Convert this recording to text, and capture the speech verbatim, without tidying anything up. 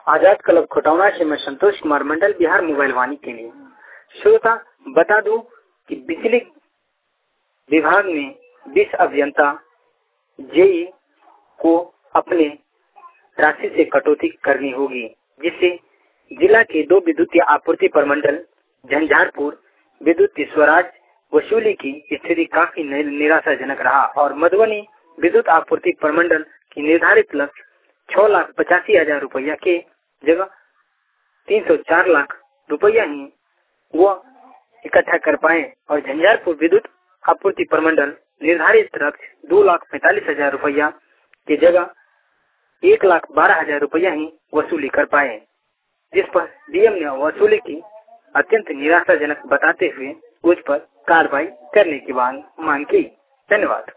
आजाद club Khatauna से मैं Santosh Kumar Mandal, Bihar mobile Vaani के लिए। श्रोता बता दूं कि बिजली विभाग में बीस अभियंता जेई को अपने राशि से कटौती करनी होगी, जिससे जिला के दो विद्युतीय आपूर्ति प्रमंडल झंझारपुर विद्युत स्वराज वसूली की स्थिति काफी निराशाजनक रहा और मधुबनी विद्युत आपूर्ति प्रमंडल की निर्धारित लक्ष्य छह लाख पचासी हजार रुपया के जगह तीन सौ चार लाख रुपया ही वह इकट्ठा कर पाए और झंझारपुर विद्युत आपूर्ति प्रमंडल निर्धारित लक्ष्य दो लाख पैंतालीस हजार रुपया की जगह एक लाख बारह हजार रुपया ही वसूली कर पाए, जिस पर डीएम ने वसूली की अत्यंत निराशाजनक बताते हुए उस पर कार्रवाई करने की मांग की। धन्यवाद।